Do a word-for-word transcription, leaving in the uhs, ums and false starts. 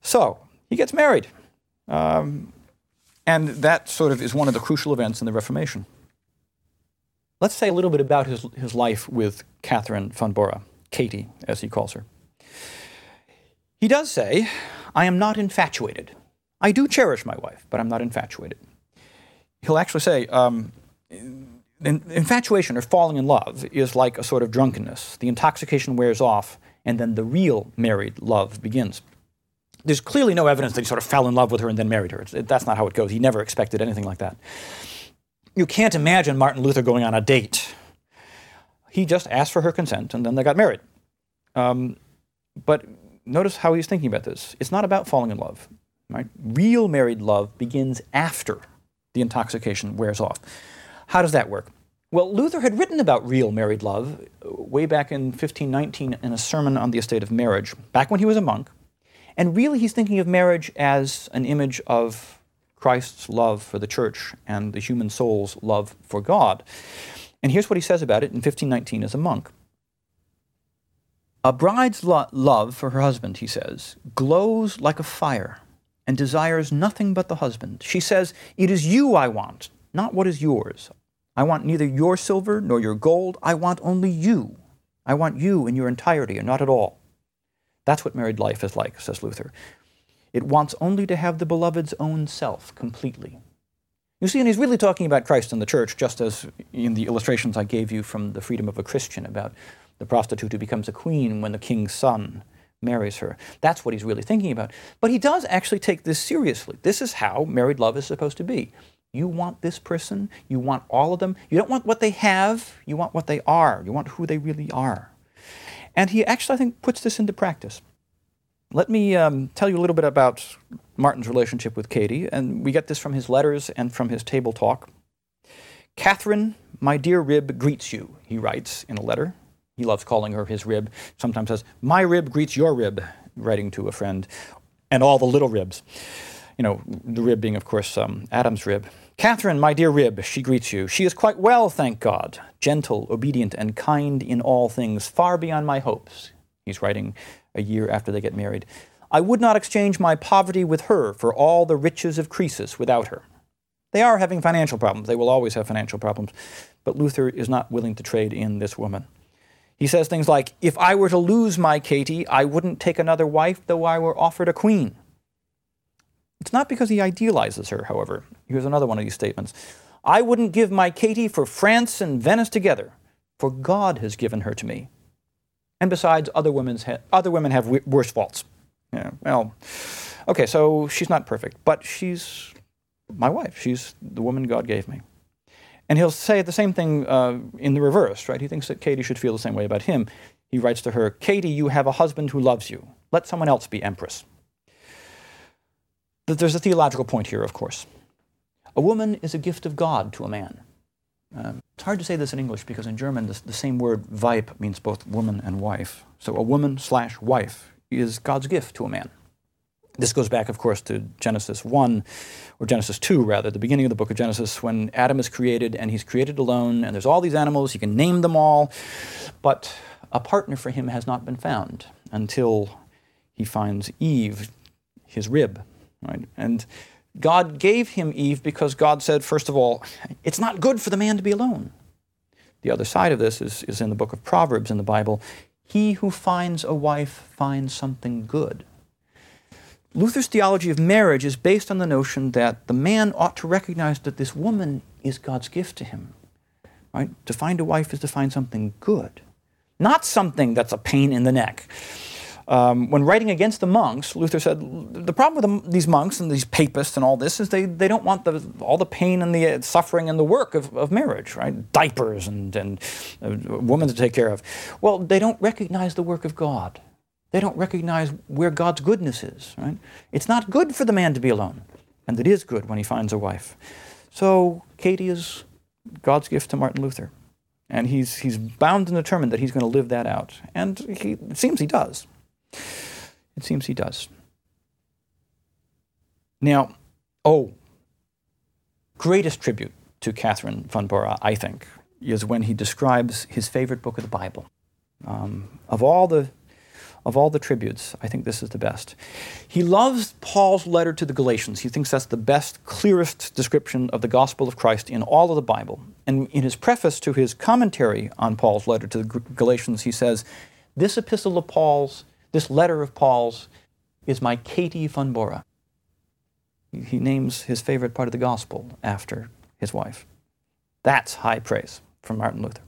So he gets married. Um, and that sort of is one of the crucial events in the Reformation. Let's say a little bit about his, his life with Catherine von Bora, Katie, as he calls her. He does say, I am not infatuated. I do cherish my wife, but I'm not infatuated. He'll actually say, um, infatuation or falling in love is like a sort of drunkenness. The intoxication wears off, and then the real married love begins. There's clearly no evidence that he sort of fell in love with her and then married her. It's, it, that's not how it goes. He never expected anything like that. You can't imagine Martin Luther going on a date. He just asked for her consent, and then they got married. Um, but notice how he's thinking about this. It's not about falling in love. Right? Real married love begins after the intoxication wears off. How does that work? Well, Luther had written about real married love way back in fifteen nineteen in a sermon on the estate of marriage, back when he was a monk. And really he's thinking of marriage as an image of Christ's love for the church and the human soul's love for God. And here's what he says about it in fifteen nineteen as a monk. A bride's lo- love for her husband, he says, glows like a fire and desires nothing but the husband. She says, it is you I want, not what is yours. I want neither your silver nor your gold. I want only you. I want you in your entirety and not at all. That's what married life is like, says Luther. It wants only to have the beloved's own self completely. You see, and he's really talking about Christ and the church, just as in the illustrations I gave you from The Freedom of a Christian about the prostitute who becomes a queen when the king's son marries her. That's what he's really thinking about. But he does actually take this seriously. This is how married love is supposed to be. You want this person. You want all of them. You don't want what they have. You want what they are. You want who they really are. And he actually, I think, puts this into practice. Let me um, tell you a little bit about Martin's relationship with Katie, and we get this from his letters and from his table talk. Catherine, my dear rib, greets you, he writes in a letter. He loves calling her his rib. Sometimes says, my rib greets your rib, writing to a friend, and all the little ribs. You know, the rib being, of course, um, Adam's rib. Catherine, my dear rib, she greets you. She is quite well, thank God, gentle, obedient, and kind in all things, far beyond my hopes. He's writing a year after they get married. I would not exchange my poverty with her for all the riches of Croesus without her. They are having financial problems. They will always have financial problems. But Luther is not willing to trade in this woman. He says things like, if I were to lose my Katie, I wouldn't take another wife, though I were offered a queen. It's not because he idealizes her, however. Here's another one of these statements. I wouldn't give my Katie for France and Venice together, for God has given her to me. And besides, other, women's ha- other women have w- worse faults. Yeah, well, okay, so she's not perfect, but she's my wife. She's the woman God gave me. And he'll say the same thing uh, in the reverse, right? He thinks that Katie should feel the same way about him. He writes to her, Katie, you have a husband who loves you. Let someone else be empress. But there's a theological point here, of course. A woman is a gift of God to a man. Um, it's hard to say this in English because in German the, the same word Weib means both woman and wife. So a woman slash wife is God's gift to a man. This goes back, of course, to Genesis one, or Genesis two, rather, the beginning of the book of Genesis, when Adam is created, and he's created alone, and there's all these animals, he can name them all, but a partner for him has not been found until he finds Eve, his rib, right? And God gave him Eve because God said, first of all, it's not good for the man to be alone. The other side of this is, is in the book of Proverbs in the Bible. He who finds a wife finds something good. Luther's theology of marriage is based on the notion that the man ought to recognize that this woman is God's gift to him. Right? To find a wife is to find something good, not something that's a pain in the neck. Um, when writing against the monks, Luther said, the problem with the, these monks and these papists and all this is they, they don't want the, all the pain and the suffering and the work of, of marriage, right? Diapers and, and a woman to take care of. Well, they don't recognize the work of God. They don't recognize where God's goodness is, right? It's not good for the man to be alone, and it is good when he finds a wife. So Katie is God's gift to Martin Luther, and he's he's bound and determined that he's going to live that out, and he, it seems he does. It seems he does. Now, oh, greatest tribute to Catherine von Bora, I think, is when he describes his favorite book of the Bible. Um, of all the of all the tributes, I think this is the best. He loves Paul's letter to the Galatians. He thinks that's the best, clearest description of the gospel of Christ in all of the Bible. And in his preface to his commentary on Paul's letter to the Galatians, he says, this epistle of Paul's, this letter of Paul's, is my Katie von Bora. He names his favorite part of the gospel after his wife. That's high praise from Martin Luther.